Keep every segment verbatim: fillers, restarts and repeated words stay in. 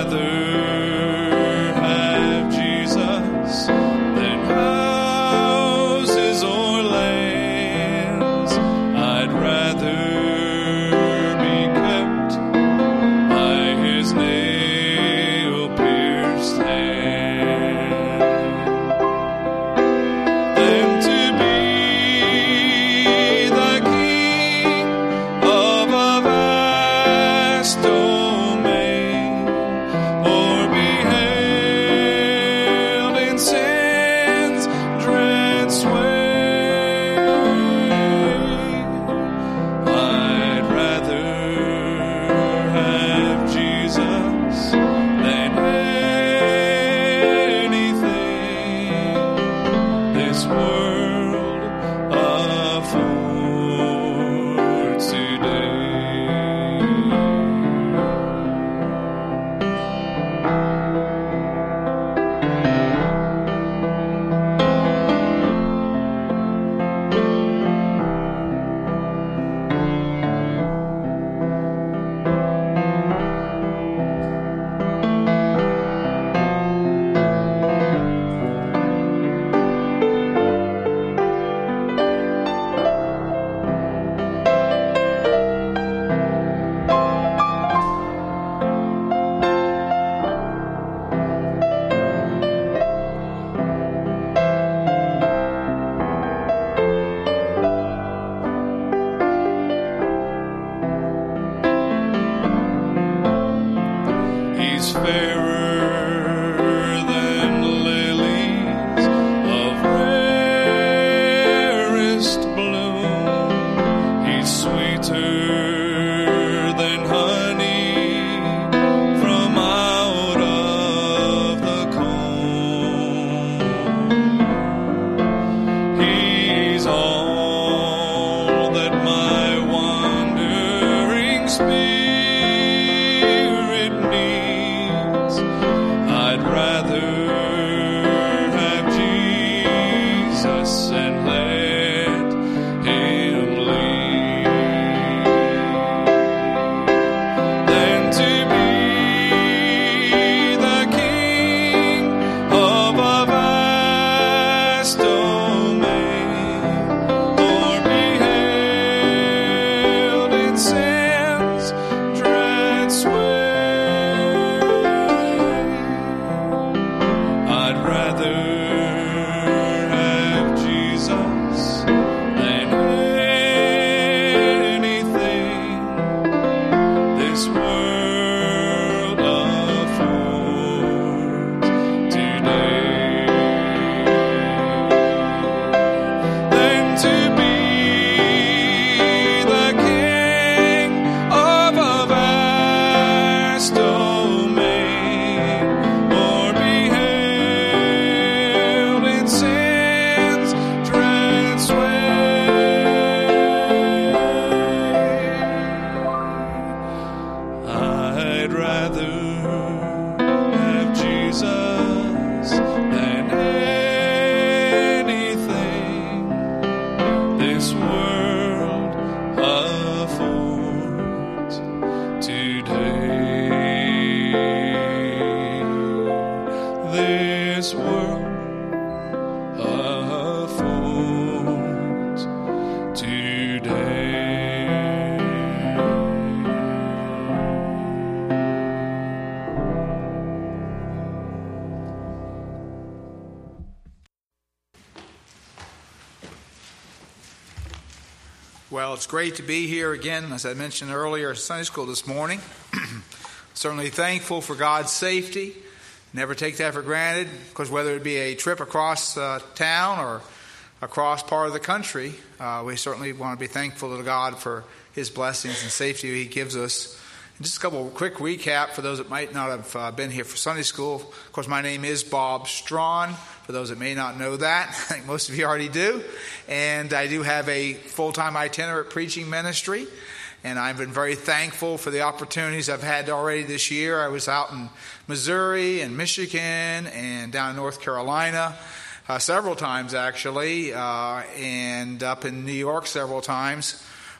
Well, it's great to be here again, as I mentioned earlier, at Sunday school this morning. Certainly thankful for God's safety. Never take that for granted, because whether it be a trip across uh, town or across part of the country, uh, we certainly want to be thankful to God for His blessings and safety He gives us. And just a couple of quick recap for those that might not have uh, been here for Sunday school. Of course, my name is Bob Strawn. For those that may not know that, I think most of you already do. And I do have a full-time itinerant preaching ministry. And I've been very thankful for the opportunities I've had already this year. I was out in Missouri and Michigan and down in North Carolina uh, several times, actually, uh, and up in New York several times,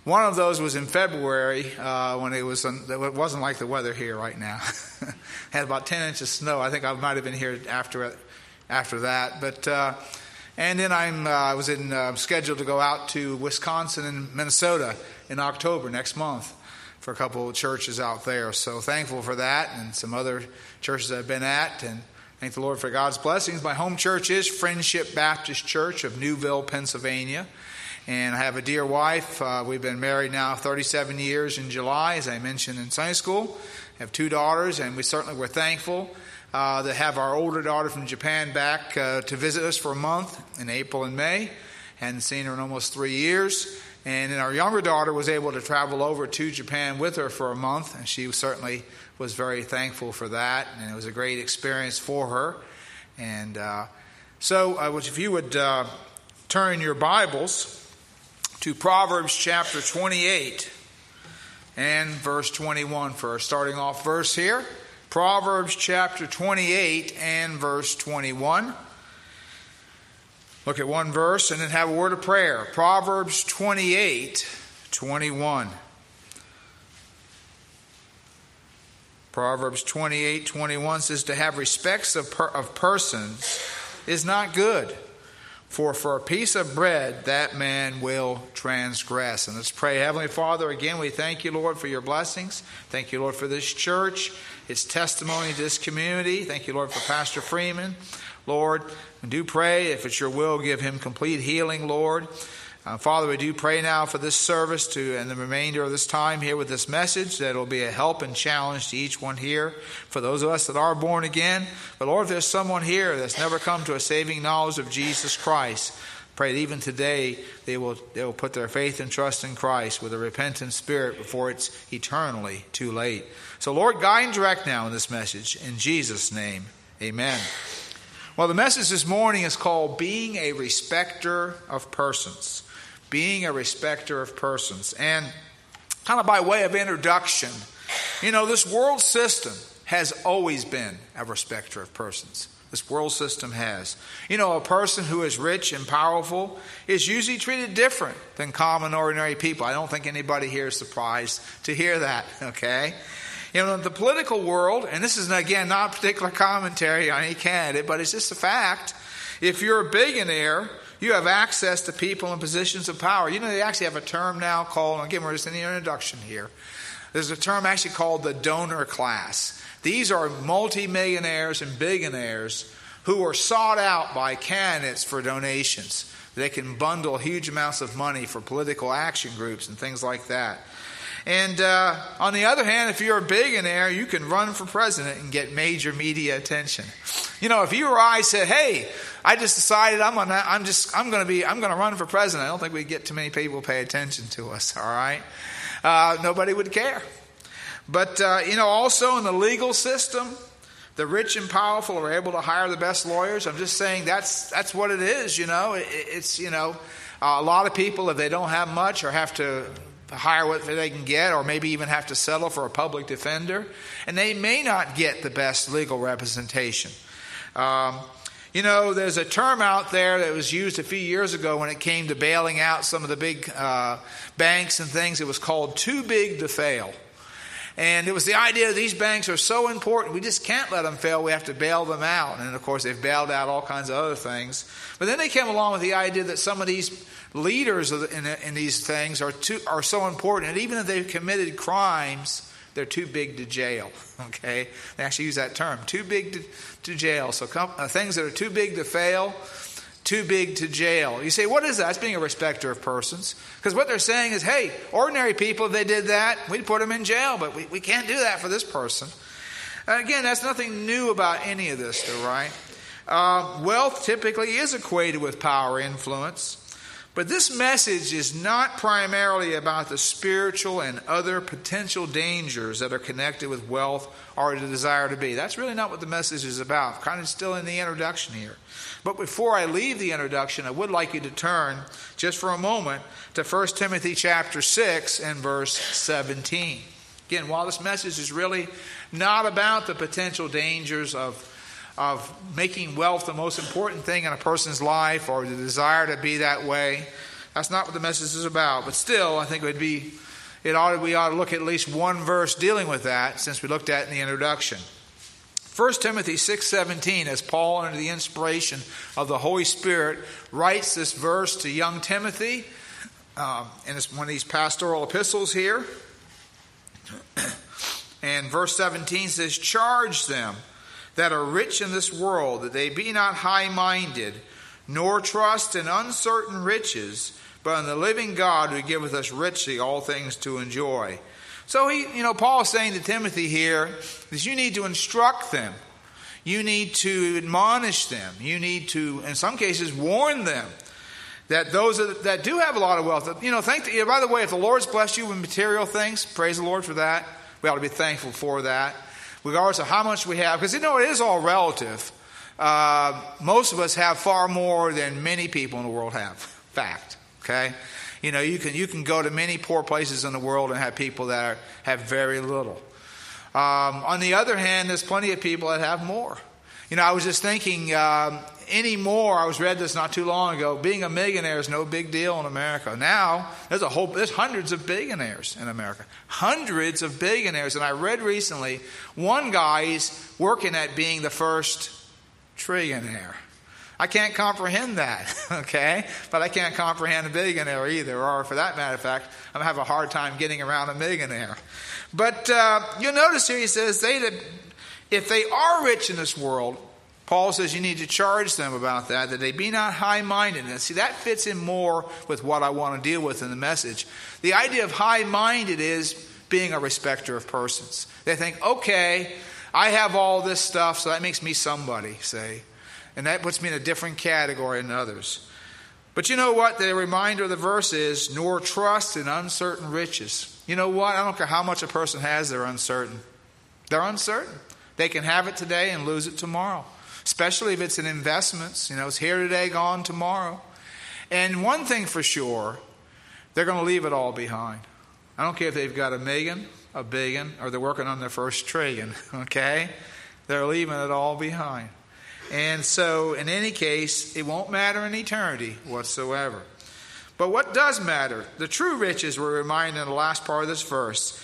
One of those was in February uh, when it was it wasn't like the weather here right now. Had about ten inches of snow. I think I might have been here after after that. But uh, and then I'm uh, I was in uh, scheduled to go out to Wisconsin and Minnesota in October next month for a couple of churches out there. So thankful for that and some other churches I've been at, and thank the Lord for God's blessings. My home church is Friendship Baptist Church of Newville, Pennsylvania. And I have a dear wife. Uh, we've been married now thirty-seven years in July, as I mentioned in Sunday school. I have two daughters, and we certainly were thankful uh, to have our older daughter from Japan back uh, to visit us for a month in April and May. Hadn't seen her in almost three years. And then our younger daughter was able to travel over to Japan with her for a month, and she certainly was very thankful for that. And it was a great experience for her. And uh, so uh, if you would uh, turn your Bibles to Proverbs chapter twenty-eight and verse twenty-one for our starting off verse here. Proverbs chapter twenty-eight and verse twenty-one. Look at one verse and then have a word of prayer. Proverbs twenty-eight, twenty-one. Proverbs twenty-eight, twenty-one says, to have respects of, per- of persons is not good, for for a piece of bread that man will transgress. And let's pray. Heavenly Father, again, we thank you, Lord, for your blessings. Thank you, Lord, for this church, its testimony to this community. Thank you, Lord, for Pastor Freeman. Lord, we do pray, if it's your will, give him complete healing, Lord. Uh, Father, we do pray now for this service to and the remainder of this time here with this message, that it will be a help and challenge to each one here, for those of us that are born again. But Lord, if there's someone here that's never come to a saving knowledge of Jesus Christ, pray that even today they will they will put their faith and trust in Christ with a repentant spirit before it's eternally too late. So Lord, guide and direct now in this message. In Jesus' name, amen. Well, the message this morning is called Being a Respecter of Persons. Being a respecter of persons. And kind of by way of introduction, you know, this world system has always been a respecter of persons. This world system has. You know, a person who is rich and powerful is usually treated different than common, ordinary people. I don't think anybody here is surprised to hear that, okay? You know, in the political world, and this is, again, not a particular commentary on any candidate, but it's just a fact. If you're a billionaire, you have access to people in positions of power. You know, they actually have a term now called, again, we're just in the introduction here. There's a term actually called the donor class. These are multimillionaires and billionaires who are sought out by candidates for donations. They can bundle huge amounts of money for political action groups and things like that. And uh, on the other hand, if you're a billionaire, you can run for president and get major media attention. You know, if you or I said, "Hey, I just decided I'm gonna, I'm just, I'm gonna be, I'm gonna run for president," I don't think we'd get too many people pay attention to us. All right, uh, nobody would care. But uh, you know, also in the legal system, the rich and powerful are able to hire the best lawyers. I'm just saying that's that's what it is. You know, it, it's you know, uh, a lot of people, if they don't have much or have to hire what they can get, or maybe even have to settle for a public defender, and they may not get the best legal representation. Um, you know, there's a term out there that was used a few years ago when it came to bailing out some of the big uh, banks and things. It was called too big to fail. And it was the idea that these banks are so important, we just can't let them fail. We have to bail them out. And, of course, they've bailed out all kinds of other things. But then they came along with the idea that some of these leaders in, in these things are too, are so important. And even if they've committed crimes, they're too big to jail. Okay? They actually use that term, too big to, to jail. So com- uh, things that are too big to fail, too big to jail. You say, what is that? It's being a respecter of persons. Because what they're saying is, hey, ordinary people, if they did that, we'd put them in jail. But we, we can't do that for this person. Uh, again, that's nothing new about any of this, though, right? Uh, wealth typically is equated with power, influence. But this message is not primarily about the spiritual and other potential dangers that are connected with wealth or the desire to be. That's really not what the message is about. Kind of still in the introduction here. But before I leave the introduction, I would like you to turn just for a moment to First Timothy chapter six and verse seventeen. Again, while this message is really not about the potential dangers of of making wealth the most important thing in a person's life or the desire to be that way, That's not what the message is about. But still, I think it would be, it ought, we ought to look at least one verse dealing with that, since we looked at it in the introduction. First Timothy six seventeen, as Paul, under the inspiration of the Holy Spirit, writes this verse to young Timothy, um, and it's one of these pastoral epistles here. And verse seventeen says, "Charge them that are rich in this world, that they be not high-minded, nor trust in uncertain riches, but in the living God who giveth us richly all things to enjoy." So he, you know, Paul is saying to Timothy here that you need to instruct them. You need to admonish them. You need to, in some cases, warn them that those that do have a lot of wealth, you know, thank the, by the way, if the Lord's blessed you with material things, praise the Lord for that. We ought to be thankful for that, regardless of how much we have, because you know it is all relative. Uh, most of us have far more than many people in the world have. Fact. Okay, you know you can you can go to many poor places in the world and have people that are, have very little. Um, on the other hand, there's plenty of people that have more. You know, I was just thinking um, anymore. I was read this not too long ago. Being a millionaire is no big deal in America. Now there's a whole there's hundreds of billionaires in America, hundreds of billionaires. And I read recently one guy's working at being the first trillionaire. I can't comprehend that, okay? But I can't comprehend a billionaire either, or for that matter of fact, I'm having a hard time getting around a millionaire. But uh, you'll notice here he says, they that, if they are rich in this world, Paul says you need to charge them about that, that they be not high-minded. And see, that fits in more with what I want to deal with in the message. The idea of high-minded is being a respecter of persons. They think, okay, I have all this stuff, so that makes me somebody, say. And that puts me in a different category than others. But you know what? The reminder of the verse is, nor trust in uncertain riches. You know what? I don't care how much a person has, they're uncertain. They're uncertain. They can have it today and lose it tomorrow. Especially if it's in investments. You know, it's here today, gone tomorrow. And one thing for sure, they're going to leave it all behind. I don't care if they've got a million, a billion, or they're working on their first trillion. Okay? They're leaving it all behind. And so, in any case, it won't matter in eternity whatsoever. But what does matter? The true riches we're reminded in the last part of this verse.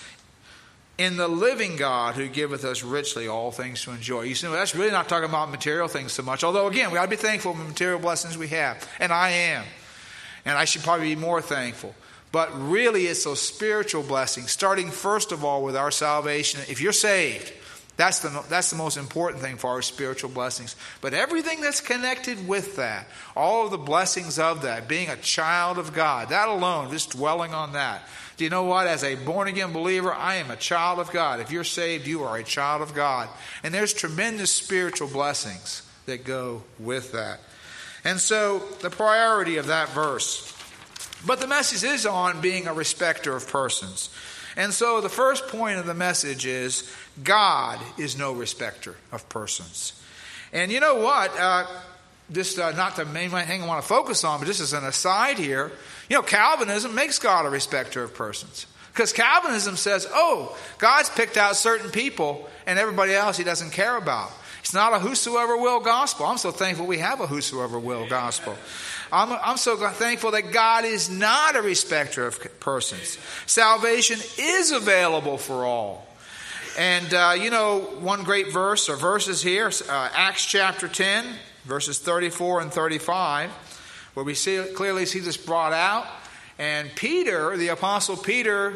In the living God who giveth us richly all things to enjoy. You see, that's really not talking about material things so much. Although, again, we ought to be thankful for the material blessings we have. And I am. And I should probably be more thankful. But really, it's those spiritual blessings. Starting first of all with our salvation. If you're saved, That's the, that's the most important thing for our spiritual blessings. But everything that's connected with that, all of the blessings of that, being a child of God, that alone, just dwelling on that. Do you know what? As a born-again believer, I am a child of God. If you're saved, you are a child of God. And there's tremendous spiritual blessings that go with that. And so, the priority of that verse. But the message is on being a respecter of persons. And so the first point of the message is God is no respecter of persons. And you know what? Uh, just uh, not the main thing I want to focus on, but just as an aside here, you know, Calvinism makes God a respecter of persons. Because Calvinism says, oh, God's picked out certain people and everybody else he doesn't care about. It's not a whosoever will gospel. I'm so thankful we have a whosoever will gospel. I'm, I'm so thankful that God is not a respecter of persons. Salvation is available for all. And, uh, you know, one great verse or verses here, uh, Acts chapter ten, verses thirty-four and thirty-five, where we see clearly see this brought out. And Peter, the Apostle Peter,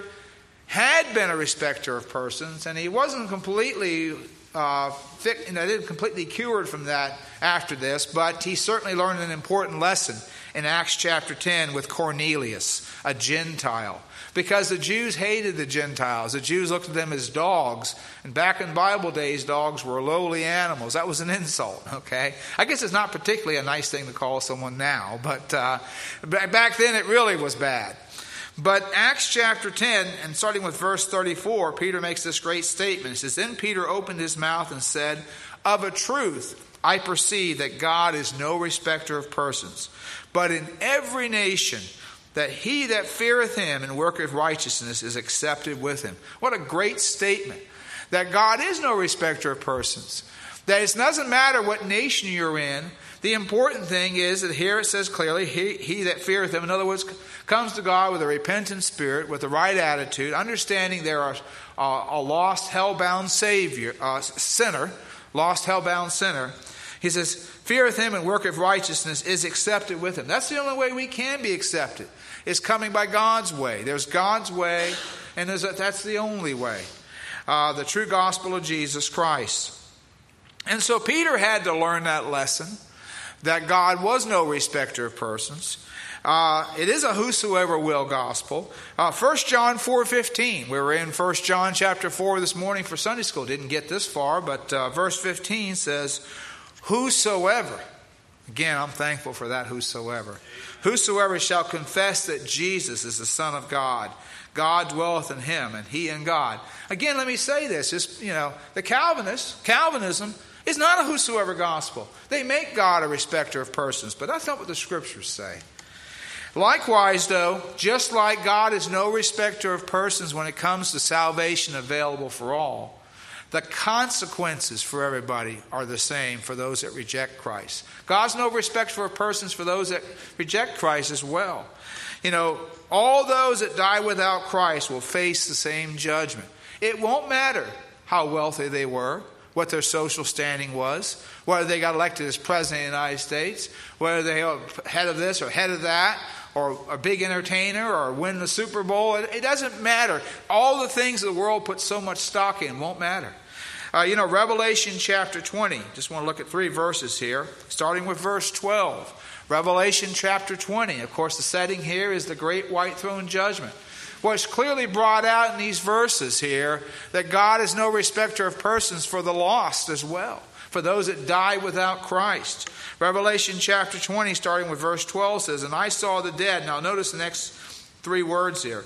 had been a respecter of persons, and he wasn't completely uh, fit, you know, didn't completely cured from that after this, but he certainly learned an important lesson in Acts chapter ten with Cornelius, a Gentile. Because the Jews hated the Gentiles. The Jews looked at them as dogs. And back in Bible days, dogs were lowly animals. That was an insult, okay? I guess it's not particularly a nice thing to call someone now. But uh, back then, it really was bad. But Acts chapter ten, and starting with verse thirty-four, Peter makes this great statement. He says, "Then Peter opened his mouth and said, Of a truth, I perceive that God is no respecter of persons, but in every nation that he that feareth him and worketh righteousness is accepted with him." What a great statement. That God is no respecter of persons. That it doesn't matter what nation you're in. The important thing is that here it says clearly, he, he that feareth him, in other words, comes to God with a repentant spirit, with the right attitude, understanding there are uh, a lost, hell-bound savior, uh, sinner, lost, hell-bound sinner. He says, feareth him and worketh righteousness, is accepted with him. That's the only way we can be accepted, is coming by God's way. There's God's way, and there's a, that's the only way. Uh, the true gospel of Jesus Christ. And so Peter had to learn that lesson, that God was no respecter of persons. Uh, it is a whosoever will gospel. Uh, First John four fifteen. We were in First John chapter four this morning for Sunday school. Didn't get this far, but uh, verse fifteen says, whosoever. Again, I'm thankful for that whosoever. Whosoever shall confess that Jesus is the Son of God. God dwelleth in him, and he in God. Again, let me say this. Just, you know, the Calvinists, Calvinism is not a whosoever gospel. They make God a respecter of persons, but that's not what the scriptures say. Likewise, though, just like God is no respecter of persons when it comes to salvation available for all, the consequences for everybody are the same for those that reject Christ. God's no respecter for persons for those that reject Christ as well. You know, all those that die without Christ will face the same judgment. It won't matter how wealthy they were, what their social standing was, whether they got elected as president of the United States, whether they are head of this or head of that, or a big entertainer, or win the Super Bowl. It, it doesn't matter. All the things the world puts so much stock in won't matter. Uh, you know, Revelation chapter twenty. Just want to look at three verses here, starting with verse twelve. Revelation chapter twenty. Of course, the setting here is the great white throne judgment. Well, it's clearly brought out in these verses here that God is no respecter of persons for the lost as well, for those that die without Christ. Revelation chapter twenty, starting with verse twelve, says, and I saw the dead. Now notice the next three words here.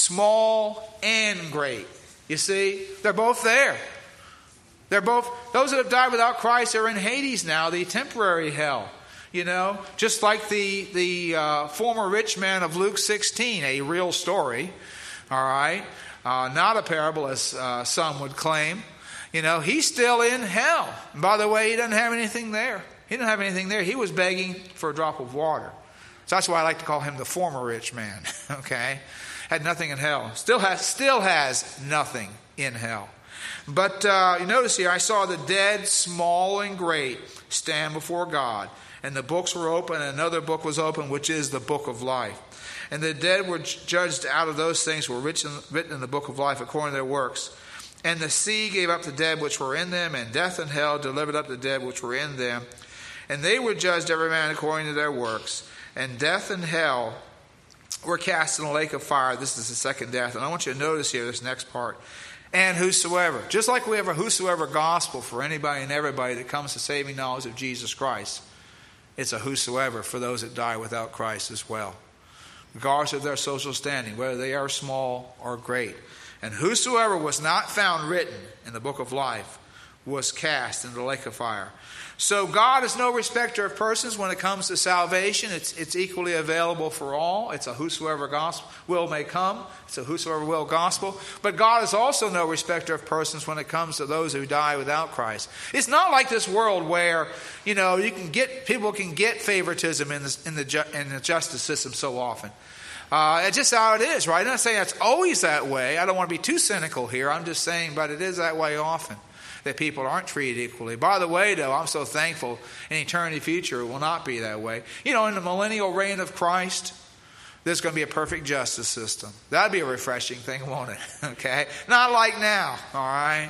Small and great. You see, they're both there. They're both, those that have died without Christ are in Hades now, the temporary hell. You know, just like the, the uh, former rich man of Luke sixteen, a real story. All right. Uh, not a parable as uh, some would claim. You know, he's still in hell. And by the way, he doesn't have anything there. He didn't have anything there. He was begging for a drop of water. So that's why I like to call him the former rich man. Okay. Had nothing in hell. Still has, still has nothing in hell. But uh, you notice here, I saw the dead, small and great, stand before God. And the books were open, and another book was open, which is the book of life. And the dead were judged out of those things were written in the book of life according to their works. And the sea gave up the dead which were in them, and death and hell delivered up the dead which were in them. And they were judged every man according to their works. And death and hell were cast in a lake of fire. This is the second death. And I want you to notice here this next part. And whosoever. Just like we have a whosoever gospel for anybody and everybody that comes to saving knowledge of Jesus Christ, it's a whosoever for those that die without Christ as well, regardless of their social standing, whether they are small or great. And whosoever was not found written in the book of life was cast into the lake of fire. So God is no respecter of persons when it comes to salvation. It's, it's equally available for all. It's a whosoever gospel will may come. It's a whosoever will gospel. But God is also no respecter of persons when it comes to those who die without Christ. It's not like this world where, you know, you can get people can get favoritism in the in the, ju- in the justice system so often. Uh, it's just how it is, right? I'm not saying it's always that way. I don't want to be too cynical here. I'm just saying, but it is that way often, that people aren't treated equally. By the way, though, I'm so thankful in eternity future it will not be that way. You know, in the millennial reign of Christ, there's going to be a perfect justice system. That'd be a refreshing thing, won't it? Okay? Not like now, all right?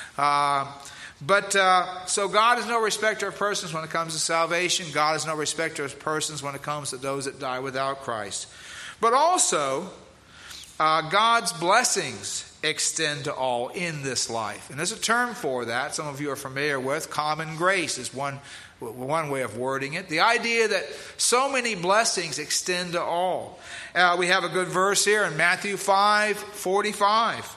Uh, but, uh, so God is no respecter of persons when it comes to salvation. God is no respecter of persons when it comes to those that die without Christ. But also, uh, God's blessings extend to all in this life. And there's a term for that some of you are familiar with. Common grace is one, one way of wording it. The idea that so many blessings extend to all. Uh, we have a good verse here in Matthew five forty-five.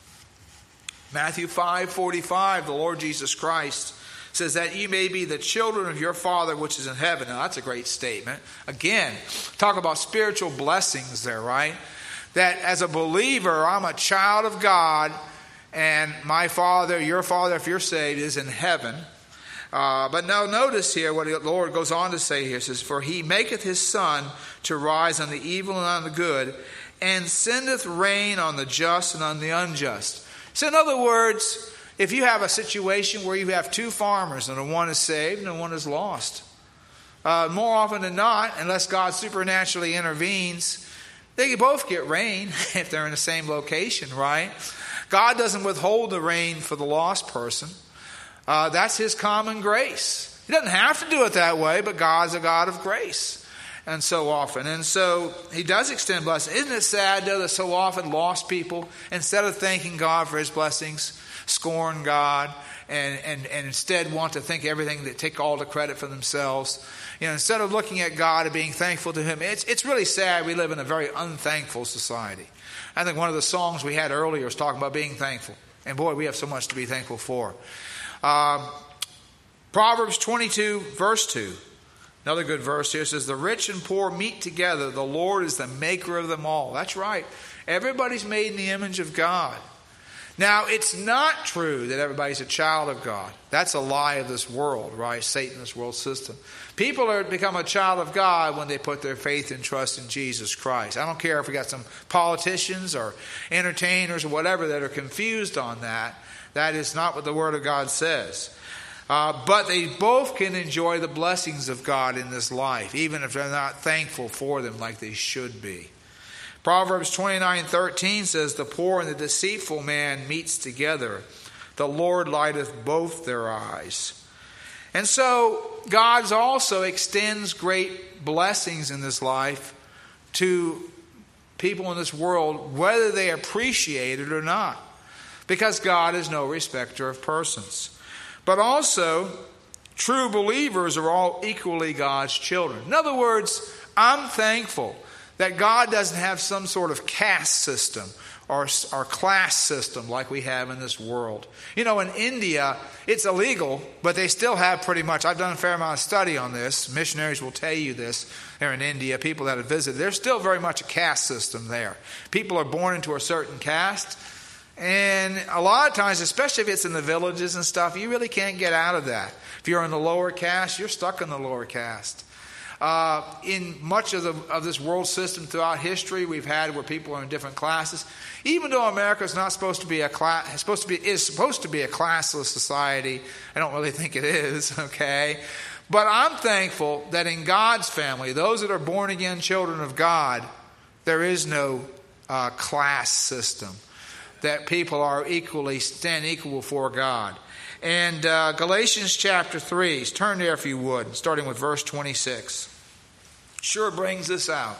Matthew five forty-five, the Lord Jesus Christ says that ye may be the children of your Father which is in heaven. Now that's a great statement. Again, talk about spiritual blessings there, right? That as a believer, I'm a child of God, and my Father, your Father, if you're saved, is in heaven. Uh, but now notice here what the Lord goes on to say here. It says, for he maketh his sun to rise on the evil and on the good, and sendeth rain on the just and on the unjust. So in other words, if you have a situation where you have two farmers and the one is saved and the one is lost, uh, more often than not, unless God supernaturally intervenes, they both get rain if they're in the same location, right? God doesn't withhold the rain for the lost person. Uh, that's his common grace. He doesn't have to do it that way, but God's a God of grace. And so often. And so he does extend blessings. Isn't it sad, though, that so often lost people, instead of thanking God for his blessings, scorn God and, and, and instead want to think everything, that take all the credit for themselves. You know, instead of looking at God and being thankful to him, it's, it's really sad we live in a very unthankful society. I think one of the songs we had earlier was talking about being thankful. And boy, we have so much to be thankful for. Um, Proverbs twenty-two, verse two. Another good verse here says, the rich and poor meet together. The Lord is the maker of them all. That's right. Everybody's made in the image of God. Now, it's not true that everybody's a child of God. That's a lie of this world, right? Satan, this world system. People are become a child of God when they put their faith and trust in Jesus Christ. I don't care if we got some politicians or entertainers or whatever that are confused on that. That is not what the Word of God says. Uh, but they both can enjoy the blessings of God in this life, even if they're not thankful for them like they should be. Proverbs twenty-nine thirteen says, the poor and the deceitful man meets together. The Lord lighteth both their eyes. And so God also extends great blessings in this life to people in this world, whether they appreciate it or not. Because God is no respecter of persons. But also, true believers are all equally God's children. In other words, I'm thankful that God doesn't have some sort of caste system or, or class system like we have in this world. You know, in India, it's illegal, but they still have pretty much, I've done a fair amount of study on this. Missionaries will tell you this. They're in India, people that have visited. There's still very much a caste system there. People are born into a certain caste. And a lot of times, especially if it's in the villages and stuff, you really can't get out of that. If you're in the lower caste, you're stuck in the lower caste. Uh, in much of, the, of this world system throughout history, we've had where people are in different classes. Even though America is not supposed to be a class, supposed to be is supposed to be a classless society, I don't really think it is. Okay, but I'm thankful that in God's family, those that are born again children of God, there is no uh, class system. That people are equally, stand equal before God. And uh, Galatians chapter three, turn there if you would, starting with verse twenty-six. Sure brings this out.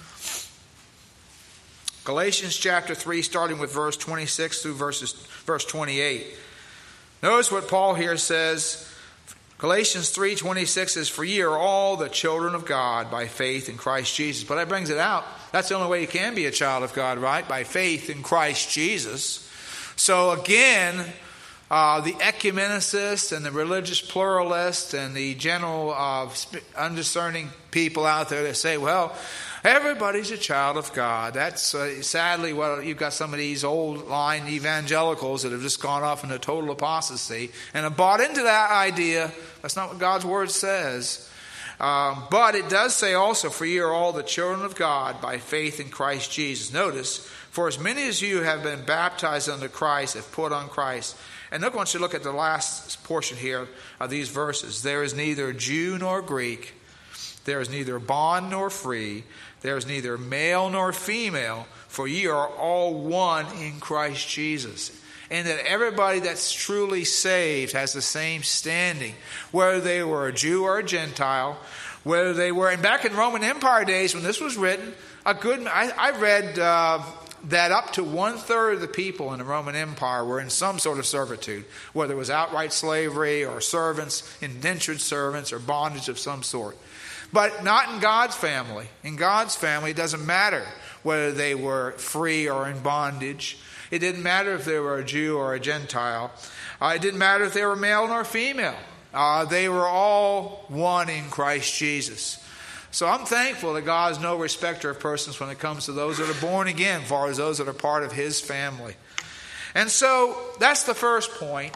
Galatians chapter three, starting with verse twenty-six through verses, verse twenty-eight. Notice what Paul here says. Galatians three twenty-six says, for ye are all the children of God by faith in Christ Jesus. But that brings it out. That's the only way you can be a child of God, right? By faith in Christ Jesus. So again, uh, the ecumenicists and the religious pluralists and the general uh, undiscerning people out there that say, well, everybody's a child of God. That's uh, sadly what you've got some of these old line evangelicals that have just gone off into total apostasy and have bought into that idea. That's not what God's word says. Um, but it does say also, for ye are all the children of God by faith in Christ Jesus. Notice, for as many as you have been baptized unto Christ have put on Christ. And look, I want you to look at the last portion here of these verses. There is neither Jew nor Greek. There is neither bond nor free. There is neither male nor female. For ye are all one in Christ Jesus. And that everybody that's truly saved has the same standing. Whether they were a Jew or a Gentile. Whether they were, and back in Roman Empire days when this was written, a good, I, I read uh, that up to one third of the people in the Roman Empire were in some sort of servitude. Whether it was outright slavery or servants, indentured servants or bondage of some sort. But not in God's family. In God's family, it doesn't matter whether they were free or in bondage. It didn't matter if they were a Jew or a Gentile. Uh, it didn't matter if they were male nor female. Uh, they were all one in Christ Jesus. So I'm thankful that God is no respecter of persons when it comes to those that are born again, as far as those that are part of His family. And so that's the first point.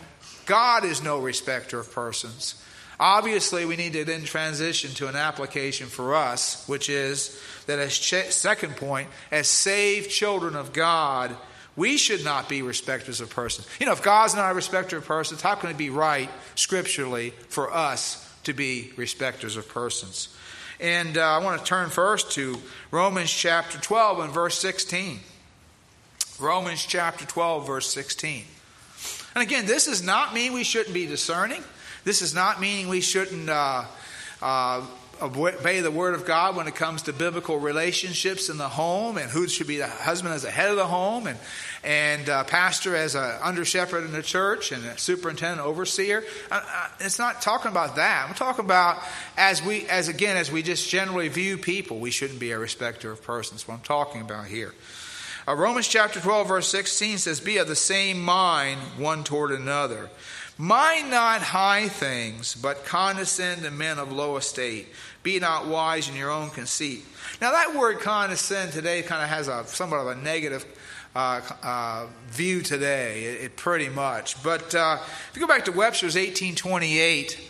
God is no respecter of persons. Obviously, we need to then transition to an application for us, which is that as ch- second point, as saved children of God, we should not be respecters of persons. You know, if God's not a respecter of persons, how can it be right scripturally for us to be respecters of persons? And uh, I want to turn first to Romans chapter twelve and verse sixteen. Romans chapter twelve, verse sixteen. And again, this does not mean we shouldn't be discerning. This is not meaning we shouldn't uh, uh, obey the Word of God when it comes to biblical relationships in the home, and who should be the husband as the head of the home, and and uh, pastor as an under shepherd in the church, and a superintendent overseer. Uh, uh, it's not talking about that. I'm talking about as we, as again, as we just generally view people, we shouldn't be a respecter of persons. What I'm talking about here. Uh, Romans chapter twelve, verse sixteen says, "Be of the same mind one toward another. Mind not high things, but condescend to men of low estate. Be not wise in your own conceit." Now that word condescend today kind of has a somewhat of a negative uh, uh, view today, it, it pretty much. But uh, if you go back to Webster's eighteen twenty-eight, it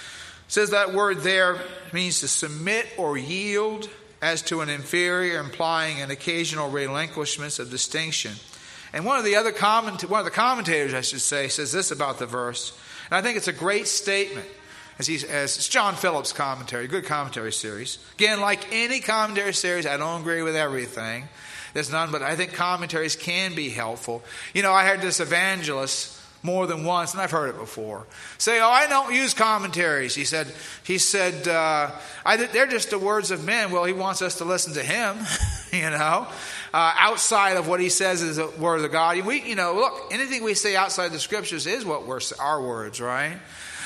says that word there means to submit or yield as to an inferior, implying an occasional relinquishment of distinction. And one of the other comment, one of the commentators, I should say, says this about the verse, and I think it's a great statement. As he's, as it's John Phillips' commentary, good commentary series. Again, like any commentary series, I don't agree with everything. There's none, but I think commentaries can be helpful. You know, I heard this evangelist more than once, and I've heard it before, say, "Oh, I don't use commentaries." He said, "He said uh, I, they're just the words of men." Well, he wants us to listen to him, you know. Uh, outside of what he says is the word of God. We, you know, look, anything we say outside the scriptures is what we're our words, right?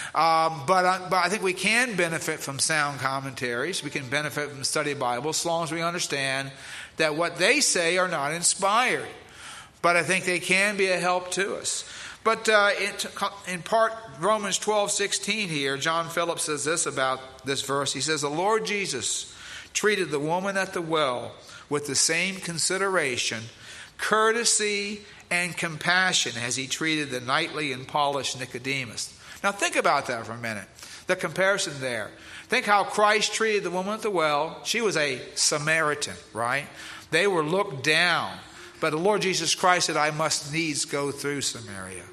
Um, but uh, but I think we can benefit from sound commentaries. We can benefit from study Bible as long as we understand that what they say are not inspired. But I think they can be a help to us. But uh, in, in part, Romans twelve sixteen here, John Phillips says this about this verse. He says, "The Lord Jesus treated the woman at the well with the same consideration, courtesy, and compassion as he treated the knightly and polished Nicodemus." Now think about that for a minute. The comparison there. Think how Christ treated the woman at the well. She was a Samaritan, right? They were looked down. But the Lord Jesus Christ said, "I must needs go through Samaria."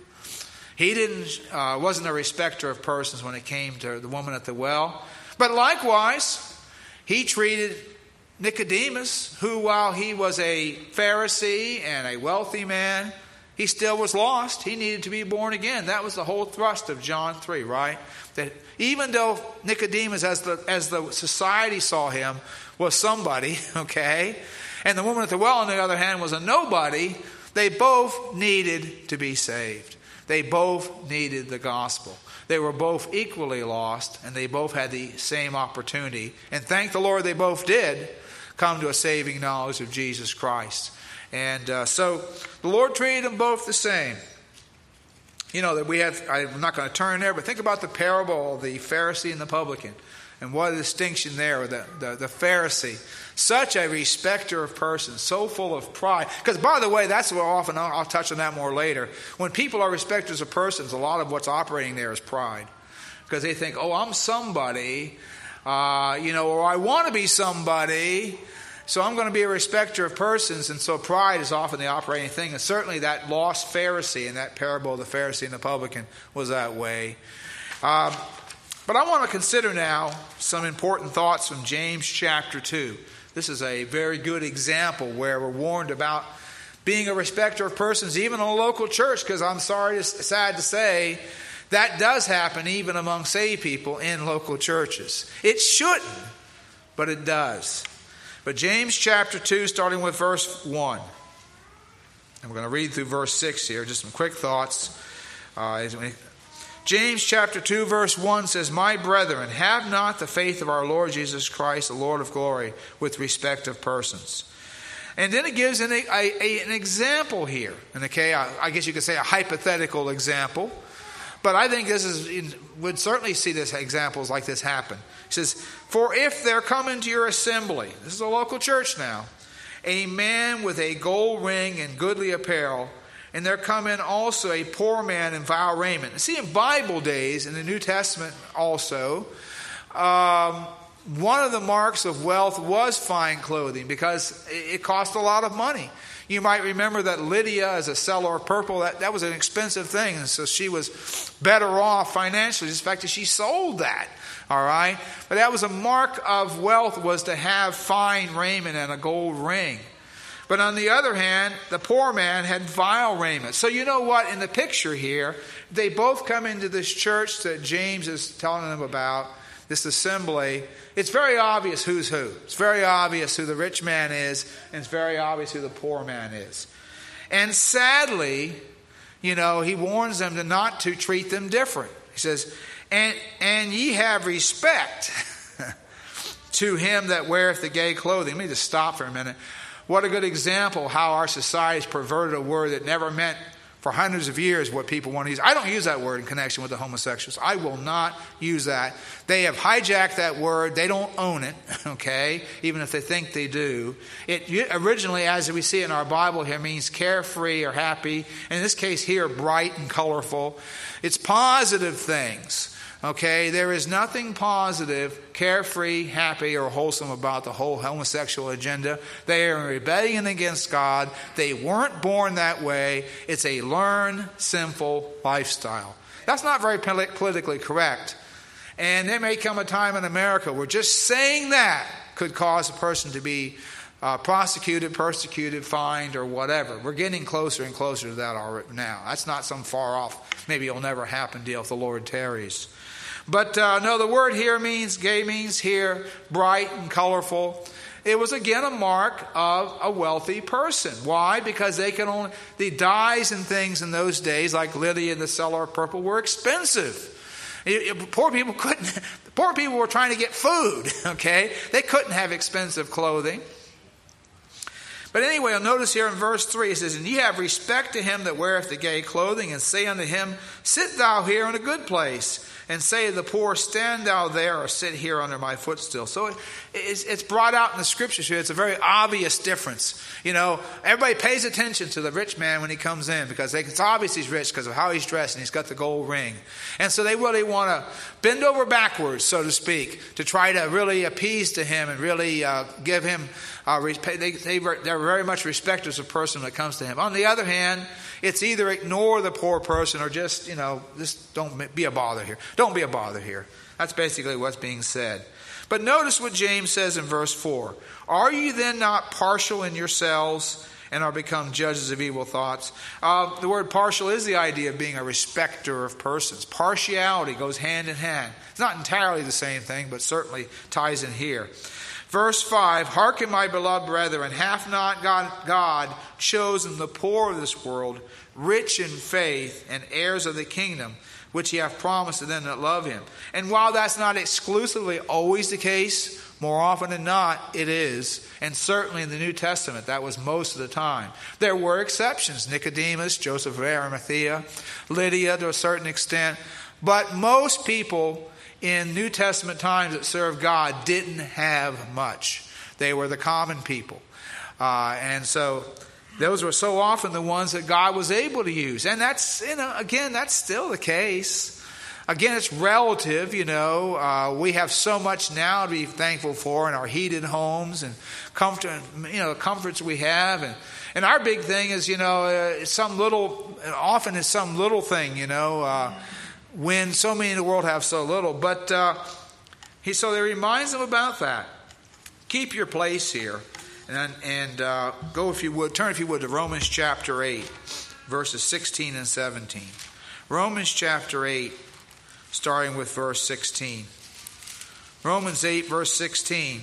He didn't, uh, wasn't a respecter of persons when it came to the woman at the well. But likewise, he treated Nicodemus, who while he was a Pharisee and a wealthy man, he still was lost. He needed to be born again. That was the whole thrust of John three, right? That even though Nicodemus, as the as the society saw him, was somebody, okay, and the woman at the well, on the other hand, was a nobody, they both needed to be saved. They both needed the gospel. They were both equally lost, and they both had the same opportunity. And thank the Lord they both did come to a saving knowledge of Jesus Christ. And uh, so the Lord treated them both the same. You know, that we have, I'm not going to turn there, but think about the parable of the Pharisee and the publican. And what a distinction there, the, the, the Pharisee. Such a respecter of persons, so full of pride. Because by the way, that's what often, I'll, I'll touch on that more later. When people are respecters of persons, a lot of what's operating there is pride. Because they think, oh, I'm somebody, uh, you know, or I want to be somebody, so I'm going to be a respecter of persons. And so pride is often the operating thing. And certainly that lost Pharisee in that parable of the Pharisee and the publican was that way. Um, but I want to consider now some important thoughts from James chapter two. This is a very good example where we're warned about being a respecter of persons, even in a local church, because I'm sorry, it's sad to say, that does happen even among saved people in local churches. It shouldn't, but it does. But James chapter two, starting with verse one. And we're going to read through verse six here, just some quick thoughts. Uh, James chapter two, verse one says, "My brethren, have not the faith of our Lord Jesus Christ, the Lord of glory, with respect of persons." And then it gives an, a, a, an example here. And okay, I, I guess you could say a hypothetical example. But I think this is, would certainly see this examples like this happen. It says, "For if there come into your assembly," this is a local church now, "a man with a gold ring and goodly apparel, and there come in also a poor man in vile raiment. See, in Bible days, in the New Testament also, um, one of the marks of wealth was fine clothing because it cost a lot of money. You might remember that Lydia, as a seller of purple, that, that was an expensive thing. And so she was better off financially, just the fact that she sold that. All right? But that was a mark of wealth, was to have fine raiment and a gold ring. But on the other hand, the poor man had vile raiment. So you know what? In the picture here, they both come into this church that James is telling them about, this assembly. It's very obvious who's who. It's very obvious who the rich man is, and it's very obvious who the poor man is. And sadly, you know, he warns them to not to treat them different. He says, and, and ye have respect to him that weareth the gay clothing. Let me just stop for a minute. What a good example how our society has perverted a word that never meant for hundreds of years what people want to use. I don't use that word in connection with the homosexuals. I will not use that. They have hijacked that word. They don't own it, okay, even if they think they do. It originally, as we see in our Bible here, means carefree or happy. In this case here, bright and colorful. It's positive things. Okay, there is nothing positive, carefree, happy, or wholesome about the whole homosexual agenda. They are in rebellion against God. They weren't born that way. It's a learned, sinful lifestyle. That's not very politically correct. And there may come a time in America where just saying that could cause a person to be uh, prosecuted, persecuted, fined, or whatever. We're getting closer and closer to that already now. That's not some far off, maybe it'll never happen deal if the Lord tarries. But uh, no, the word here means, gay means here, bright and colorful. It was again a mark of a wealthy person. Why? Because they can only, the dyes and things in those days, like Lydia and the seller of purple, were expensive. It, it, poor people couldn't, poor people were trying to get food, okay? They couldn't have expensive clothing. But anyway, I'll notice here in verse three, it says, and ye have respect to him that weareth the gay clothing, and say unto him, sit thou here in a good place. And say to the poor, stand thou there, or sit here under my footstool. So it, it's, it's brought out in the scriptures here. It's a very obvious difference. You know, everybody pays attention to the rich man when he comes in, because they, it's obvious he's rich because of how he's dressed and he's got the gold ring. And so they really want to bend over backwards, so to speak, to try to really appease to him and really uh, give him, uh, they, they, they're very much respecters of the person that comes to him. On the other hand, it's either ignore the poor person or just, you know, just don't be a bother here. Don't be a bother here. That's basically what's being said. But notice what James says in verse four. Are you then not partial in yourselves and are become judges of evil thoughts? Uh, the word partial is the idea of being a respecter of persons. Partiality goes hand in hand. It's not entirely the same thing, but certainly ties in here. Verse five, hearken, my beloved brethren, hath not God, God chosen the poor of this world, rich in faith, and heirs of the kingdom, which he hath promised to them that love him? And while that's not exclusively always the case, more often than not, it is. And certainly in the New Testament, that was most of the time. There were exceptions. Nicodemus, Joseph of Arimathea, Lydia to a certain extent. But most people in New Testament times that served God didn't have much. They were the common people. Uh, and so those were so often the ones that God was able to use. And that's, you know, again, that's still the case. Again, it's relative, you know. Uh, we have so much now to be thankful for in our heated homes and comfort, you know, comforts we have. And, and our big thing is, you know, uh, it's some little, often it's some little thing, you know, uh, when so many in the world have so little. But uh, he so he reminds them about that. Keep your place here. And, and uh, go, if you would, turn if you would to Romans chapter eight, verses sixteen and seventeen. Romans chapter eight, starting with verse sixteen. Romans eight, verse sixteen.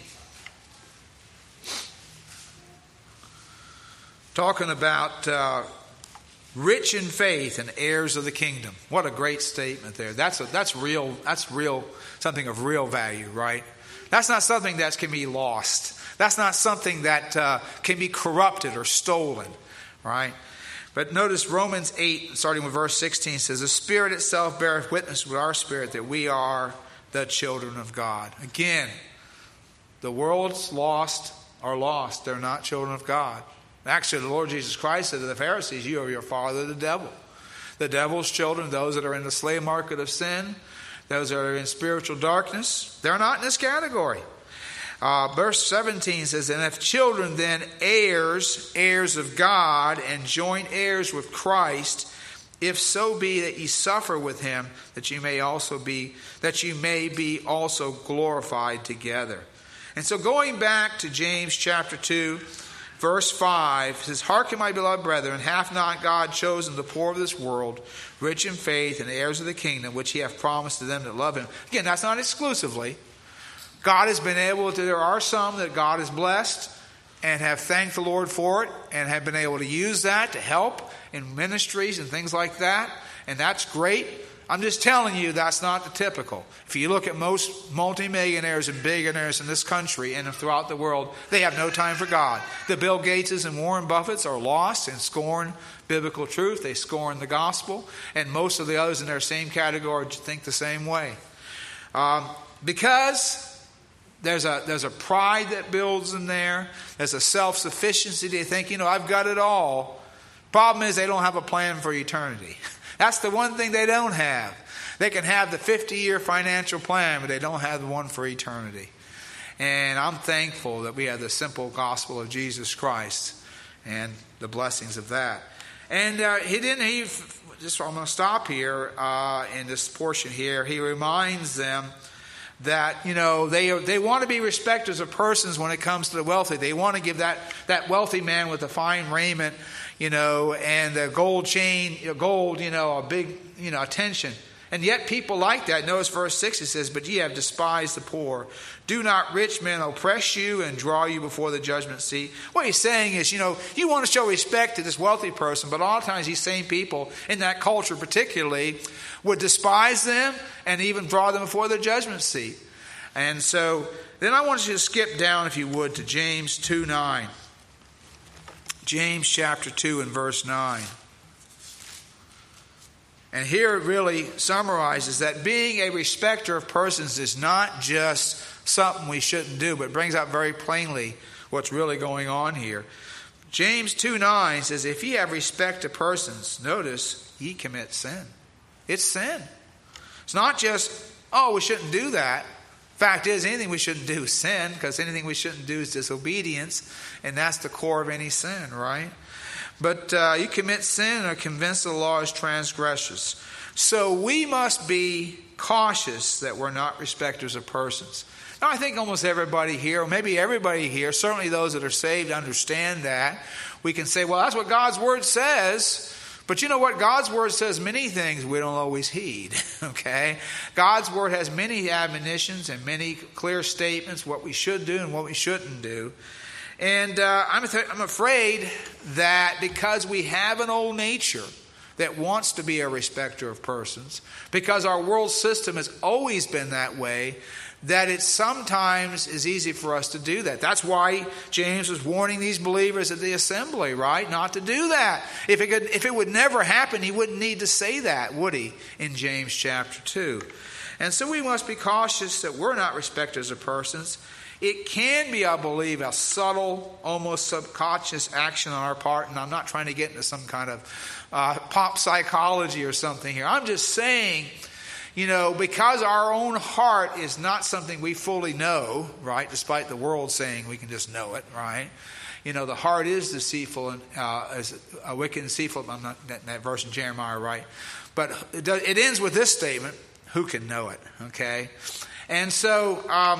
Talking about uh, rich in faith and heirs of the kingdom. What a great statement there. That's a, that's real. That's real. Something of real value, right? That's not something that can be lost. That's not something that uh, can be corrupted or stolen, right? But notice Romans eight, starting with verse sixteen, says, the Spirit itself beareth witness with our spirit that we are the children of God. Again, the world's lost are lost. They're not children of God. Actually, the Lord Jesus Christ said to the Pharisees, you are your father, the devil. The devil's children, those that are in the slave market of sin, those that are in spiritual darkness, they're not in this category. Uh, verse seventeen says, and if children, then heirs, heirs of God, and joint heirs with Christ, if so be that ye suffer with him, that you may also be, that you may be also glorified together. And so going back to James chapter two, verse five, it says, hearken, my beloved brethren, hath not God chosen the poor of this world, rich in faith, and heirs of the kingdom, which he hath promised to them that love him? Again, that's not exclusively. God has been able to, there are some that God has blessed and have thanked the Lord for it and have been able to use that to help in ministries and things like that. And that's great. I'm just telling you that's not the typical. If you look at most multimillionaires and billionaires in this country and throughout the world, they have no time for God. The Bill Gateses and Warren Buffetts are lost and scorn biblical truth. They scorn the gospel. And most of the others in their same category think the same way. Um, because there's a, there's a pride that builds in there. There's a self-sufficiency. They think, you know, I've got it all. Problem is they don't have a plan for eternity. That's the one thing they don't have. They can have the fifty-year financial plan, but they don't have the one for eternity. And I'm thankful that we have the simple gospel of Jesus Christ and the blessings of that. And uh, he didn't, he, just I'm going to stop here uh, in this portion here. He reminds them that, you know, they they want to be respecters of persons when it comes to the wealthy. They want to give that, that wealthy man with the fine raiment, you know, and the gold chain, gold, you know, a big, you know, attention. And yet people like that. Notice verse six, it says, but ye have despised the poor. Do not rich men oppress you and draw you before the judgment seat? What he's saying is, you know, you want to show respect to this wealthy person, but a lot of times these same people in that culture particularly would despise them and even draw them before the judgment seat. And so then I want you to skip down, if you would, to James two nine. James chapter two and verse nine. And here it really summarizes that being a respecter of persons is not just something we shouldn't do, but brings out very plainly what's really going on here. James two nine says, if ye have respect to persons, notice, ye commit sin. It's sin. It's not just, oh, we shouldn't do that. Fact is, anything we shouldn't do is sin, because anything we shouldn't do is disobedience, and that's the core of any sin, right? But uh, you commit sin and are convinced of the law as transgressors. So we must be cautious that we're not respecters of persons. Now, I think almost everybody here, or maybe everybody here, certainly those that are saved, understand that. We can say, well, that's what God's Word says. But you know what? God's Word says many things we don't always heed, okay? God's Word has many admonitions and many clear statements, what we should do and what we shouldn't do. And uh, I'm, th- I'm afraid that because we have an old nature that wants to be a respecter of persons, because our world system has always been that way, that it sometimes is easy for us to do that. That's why James was warning these believers at the assembly, right? Not to do that. If it could, if it would never happen, he wouldn't need to say that, would he? In James chapter two. And so we must be cautious that we're not respecters of persons. It can be, I believe, a subtle, almost subconscious action on our part. And I'm not trying to get into some kind of uh, pop psychology or something here. I'm just saying, you know, because our own heart is not something we fully know, right? Despite the world saying we can just know it, right? You know, the heart is deceitful and uh, is a wicked and deceitful. I'm not that, that verse in Jeremiah, right? But it, does, it ends with this statement: "Who can know it?" Okay, and so um,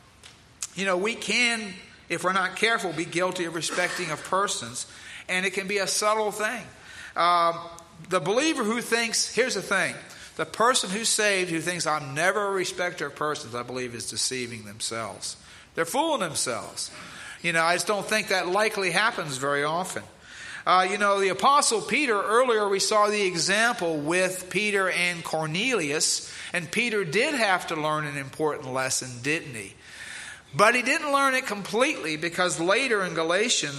you know, we can, if we're not careful, be guilty of respecting of persons, and it can be a subtle thing. Um, the believer who thinks, here's the thing. The person who's saved who thinks I'm never a respecter of persons, I believe, is deceiving themselves. They're fooling themselves. You know, I just don't think that likely happens very often. Uh, you know, the Apostle Peter, earlier we saw the example with Peter and Cornelius, and Peter did have to learn an important lesson, didn't he? But he didn't learn it completely, because later in Galatians,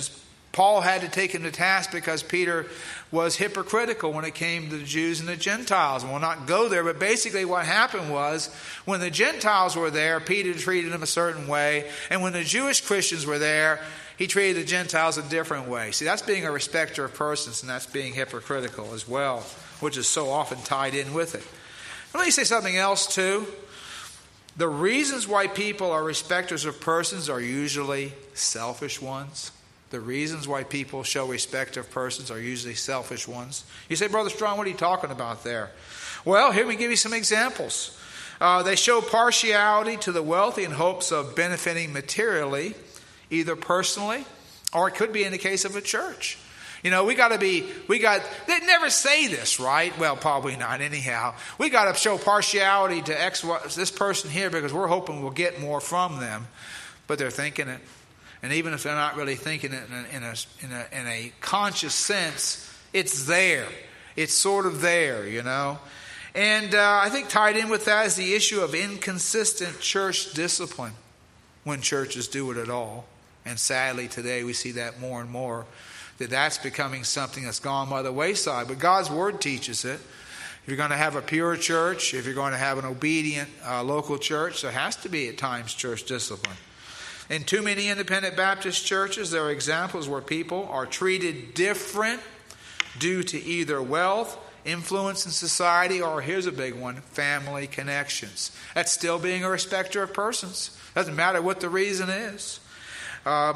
Paul had to take him to task because Peter was hypocritical when it came to the Jews and the Gentiles. And we'll not go there, but basically what happened was when the Gentiles were there, Peter treated them a certain way. And when the Jewish Christians were there, he treated the Gentiles a different way. See, that's being a respecter of persons, and that's being hypocritical as well, which is so often tied in with it. Let me say something else too. The reasons why people are respecters of persons are usually selfish ones. The reasons why people show respect of persons are usually selfish ones. You say, Brother Strong, what are you talking about there? Well, here we give you some examples. Uh, they show partiality to the wealthy in hopes of benefiting materially, either personally, or it could be in the case of a church. You know, we got to be, we got, they never say this, right? Well, probably not anyhow. We got to show partiality to X, this person here because we're hoping we'll get more from them. But they're thinking it. And even if they're not really thinking it in a, in a, in a, in a conscious sense, it's there. It's sort of there, you know. And uh, I think tied in with that is the issue of inconsistent church discipline when churches do it at all. And sadly today we see that more and more, that that's becoming something that's gone by the wayside. But God's Word teaches it. If you're going to have a pure church, if you're going to have an obedient uh, local church, there has to be at times church discipline. In too many independent Baptist churches, there are examples where people are treated different due to either wealth, influence in society, or here's a big one, family connections. That's still being a respecter of persons. Doesn't matter what the reason is. Uh,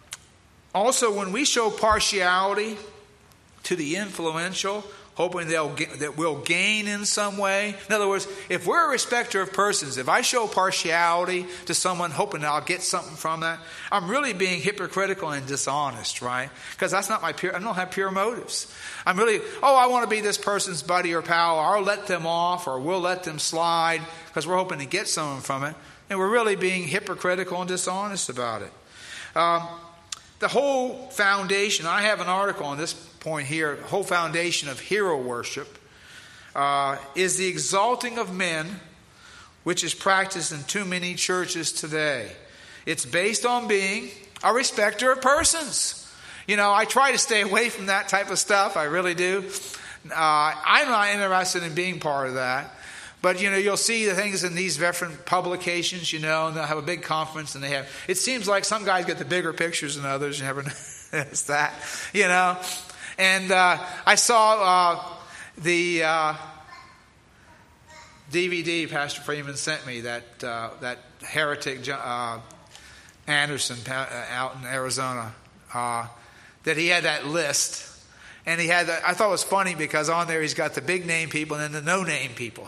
also, when we show partiality to the influential, hoping they'll get, that we'll gain in some way. In other words, if we're a respecter of persons, if I show partiality to someone hoping that I'll get something from that, I'm really being hypocritical and dishonest, right? Because that's not my pure, I don't have pure motives. I'm really, oh, I want to be this person's buddy or pal, or I'll let them off, or we'll let them slide because we're hoping to get something from it. And we're really being hypocritical and dishonest about it. Um, the whole foundation, I have an article on this point here, the whole foundation of hero worship uh, is the exalting of men, which is practiced in too many churches today. It's based on being a respecter of persons. You know, I try to stay away from that type of stuff. I really do. Uh, I'm not interested in being part of that. But, you know, you'll see the things in these different publications, you know, and they'll have a big conference and they have, it seems like some guys get the bigger pictures than others. You never notice that, you know. And uh, I saw uh, the uh, D V D Pastor Freeman sent me, that uh, that heretic uh, Anderson out in Arizona, uh, that he had that list. And he had that, I thought it was funny because on there he's got the big name people and then the no name people.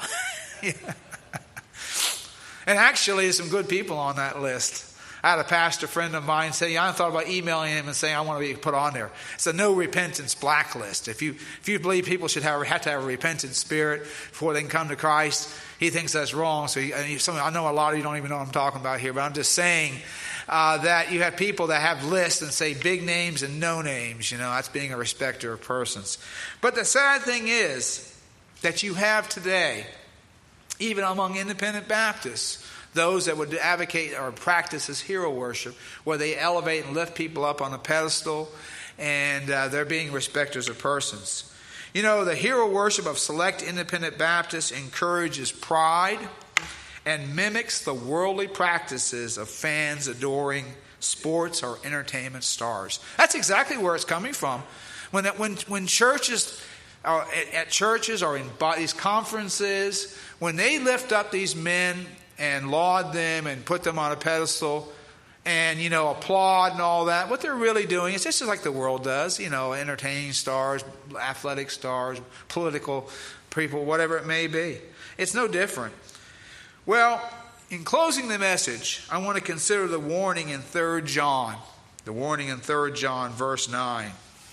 And actually there's some good people on that list. I had a pastor friend of mine say, yeah, I thought about emailing him and saying I want to be put on there. It's a no repentance blacklist. If you if you believe people should have, have to have a repentant spirit before they can come to Christ, he thinks that's wrong. So he, and he, some, I know a lot of you don't even know what I'm talking about here, but I'm just saying uh, that you have people that have lists and say big names and no names. You know, that's being a respecter of persons. But the sad thing is that you have today, even among independent Baptists, those that would advocate or practice as hero worship, where they elevate and lift people up on a pedestal, and uh, they're being respecters of persons. You know, the hero worship of select independent Baptists encourages pride and mimics the worldly practices of fans adoring sports or entertainment stars. That's exactly where it's coming from. When that, when when churches are at, at churches or in these conferences, when they lift up these men and laud them and put them on a pedestal and, you know, applaud and all that, what they're really doing is just like the world does, you know, entertaining stars, athletic stars, political people, whatever it may be. It's no different. Well, in closing the message, I want to consider the warning in Third John. The warning in Third John, verse nine.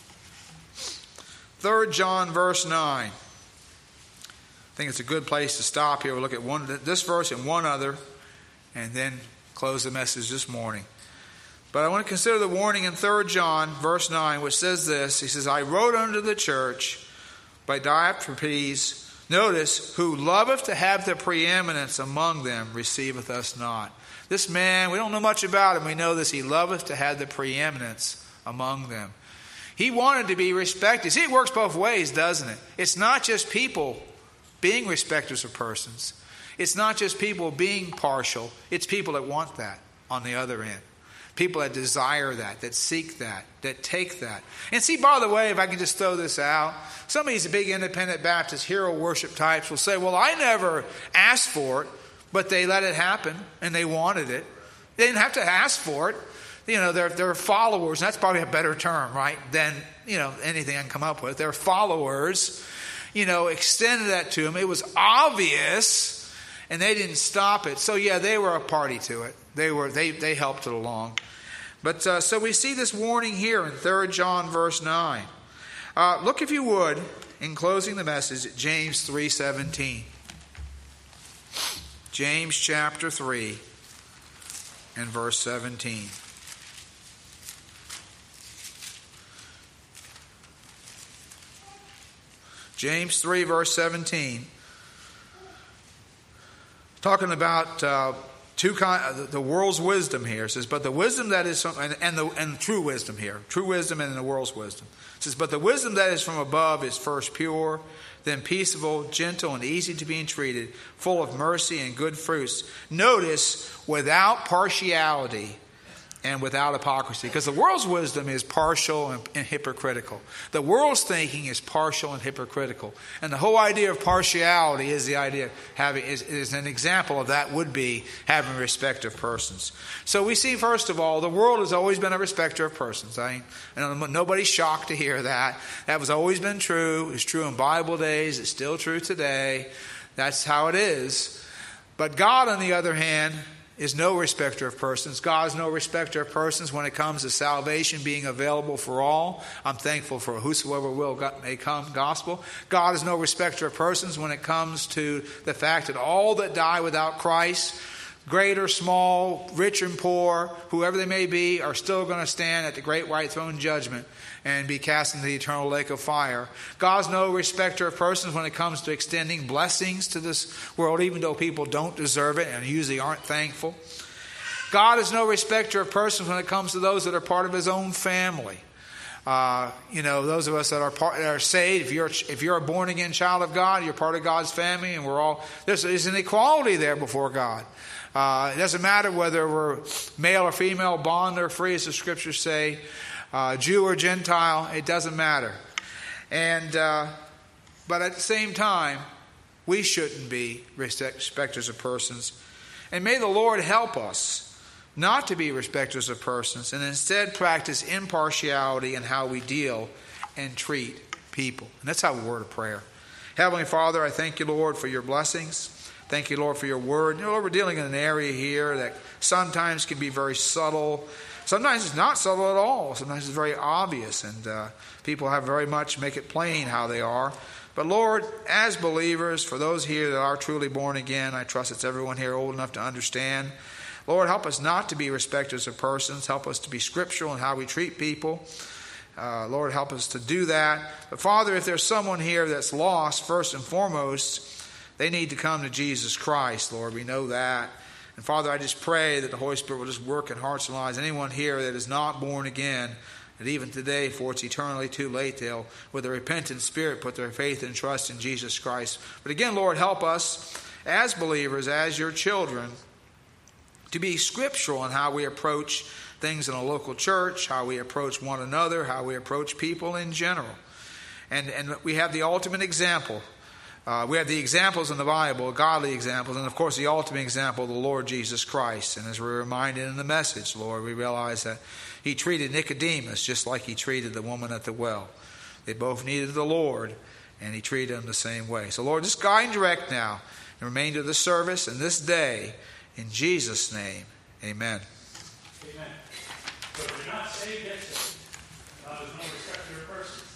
Third John, verse nine. I think it's a good place to stop here. We'll look at one this verse and one other, and then close the message this morning. But I want to consider the warning in Third John, verse nine, which says this. He says, I wrote unto the church by Diotrephes, notice, who loveth to have the preeminence among them, receiveth us not. This man, we don't know much about him. We know this. He loveth to have the preeminence among them. He wanted to be respected. See, it works both ways, doesn't it? It's not just people being respecters of persons. It's not just people being partial. It's people that want that on the other end. People that desire that, that seek that, that take that. And see, by the way, if I can just throw this out, some of these big independent Baptist hero worship types will say, well, I never asked for it, but they let it happen and they wanted it. They didn't have to ask for it. You know, they're, they're followers, and that's probably a better term, right, than, you know, anything I can come up with. They're followers, you know, extended that to them. It was obvious, and they didn't stop it. So, yeah, they were a party to it. They were they they helped it along. But uh, so we see this warning here in Third John verse nine. Uh, look, if you would, in closing the message, at James three seventeen. James chapter three and verse seventeen. James three verse seventeen. Talking about uh, two kind, the world's wisdom here. It says, but the wisdom that is from, and, and the and true wisdom here, true wisdom and the world's wisdom. It says, but the wisdom that is from above is first pure, then peaceable, gentle, and easy to be entreated, full of mercy and good fruits. Notice, without partiality and without hypocrisy. Because the world's wisdom is partial and, and hypocritical. The world's thinking is partial and hypocritical. And the whole idea of partiality is the idea of having, is, is an example of that would be having respect of persons. So we see, first of all, the world has always been a respecter of persons. I, I nobody's shocked to hear that. That has always been true. It's true in Bible days. It's still true today. That's how it is. But God, on the other hand, is no respecter of persons. God is no respecter of persons when it comes to salvation being available for all. I'm thankful for whosoever will may come gospel. God is no respecter of persons when it comes to the fact that all that die without Christ, great or small, rich and poor, whoever they may be, are still going to stand at the great white throne judgment and be cast into the eternal lake of fire. God's no respecter of persons when it comes to extending blessings to this world, even though people don't deserve it and usually aren't thankful. God is no respecter of persons when it comes to those that are part of his own family. Uh, you know, those of us that are part, that are saved, if you're if you're a born again child of God, you're part of God's family, and we're all there's, there's an equality there before God. Uh, it doesn't matter whether we're male or female, bond or free, as the scriptures say, uh, Jew or Gentile. It doesn't matter. And uh, but at the same time, we shouldn't be respecters of persons. And may the Lord help us not to be respecters of persons, and instead practice impartiality in how we deal and treat people. And that's our word of prayer. Heavenly Father, I thank you, Lord, for your blessings. Thank you, Lord, for your word. You know, Lord, we're dealing in an area here that sometimes can be very subtle. Sometimes it's not subtle at all. Sometimes it's very obvious, and uh, people have very much make it plain how they are. But Lord, as believers, for those here that are truly born again, I trust it's everyone here old enough to understand. Lord, help us not to be respecters of persons. Help us to be scriptural in how we treat people. Uh, Lord, help us to do that. But Father, if there's someone here that's lost, first and foremost, they need to come to Jesus Christ, Lord. We know that. And Father, I just pray that the Holy Spirit will just work in hearts and lives. Anyone here that is not born again, that even today, for it's eternally too late, they'll, with a repentant spirit, put their faith and trust in Jesus Christ. But again, Lord, help us as believers, as your children, to be scriptural in how we approach things in a local church, how we approach one another, how we approach people in general. And, and we have the ultimate example. Uh, we have the examples in the Bible, godly examples, and of course the ultimate example, the Lord Jesus Christ. And as we're reminded in the message, Lord, we realize that he treated Nicodemus just like he treated the woman at the well. They both needed the Lord, and he treated them the same way. So Lord, just guide and direct now the remainder of the service and this day. In Jesus' name, amen. Amen. So if you're not saved, get saved. God is no respecter of persons.